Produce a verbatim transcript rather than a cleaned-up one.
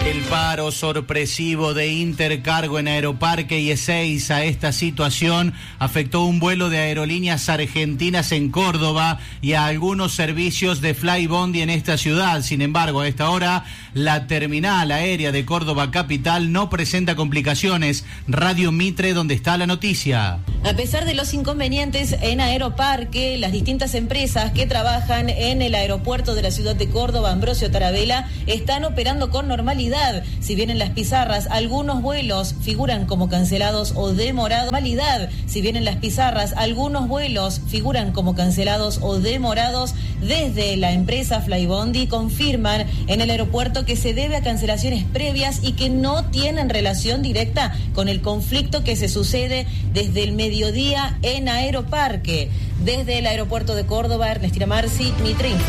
El paro sorpresivo de Intercargo en Aeroparque y Ezeiza. Esta situación afectó un vuelo de Aerolíneas Argentinas en Córdoba y a algunos servicios de Flybondi en esta ciudad. Sin embargo, a esta hora, la terminal aérea de Córdoba Capital no presenta complicaciones. Radio Mitre, donde está la noticia. A pesar de los inconvenientes en Aeroparque, las distintas empresas que trabajan en el aeropuerto de la ciudad de Córdoba, Ambrosio Tarabella, están operando con normalidad. Si bien en las pizarras algunos vuelos figuran como cancelados o demorados, normalidad. Si bien en las pizarras algunos vuelos figuran como cancelados o demorados, desde la empresa Flybondi confirman en el aeropuerto que se debe a cancelaciones previas y que no tienen relación directa con el conflicto que se sucede desde el mediodía en Aeroparque. Desde el aeropuerto de Córdoba, Ernestina Marci, Mitre Info.